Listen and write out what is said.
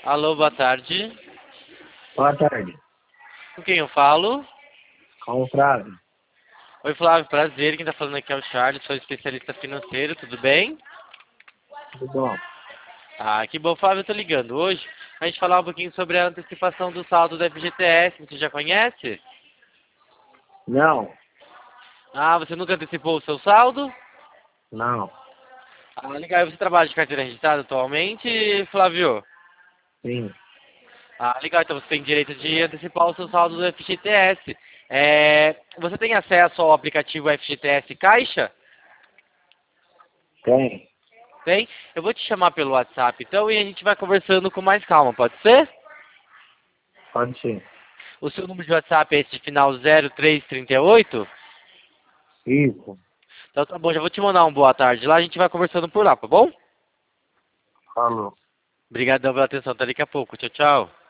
Alô, boa tarde. Boa tarde. Com quem eu falo? Com o Flávio. Oi, Flávio, prazer. Quem tá falando aqui é o Charles, sou especialista financeiro, tudo bem? Tudo bom? Ah, que bom, Flávio, eu tô ligando hoje a gente falar um pouquinho sobre a antecipação do saldo do FGTS, você já conhece? Não. Ah, você nunca antecipou o seu saldo? Não. Ah, legal, e você trabalha de carteira registrada atualmente, Flávio? Sim. Ah, legal, então você tem direito de antecipar o seu saldo do FGTS. Você tem acesso ao aplicativo FGTS Caixa? Tem. Tem? Eu vou te chamar pelo WhatsApp então e a gente vai conversando com mais calma, pode ser? Pode ser. O seu número de WhatsApp é esse de final 0338? Isso. Então tá bom, já vou te mandar um boa tarde lá, a gente vai conversando por lá, tá bom? Falou. Obrigadão pela atenção, até daqui a pouco. Tchau, tchau.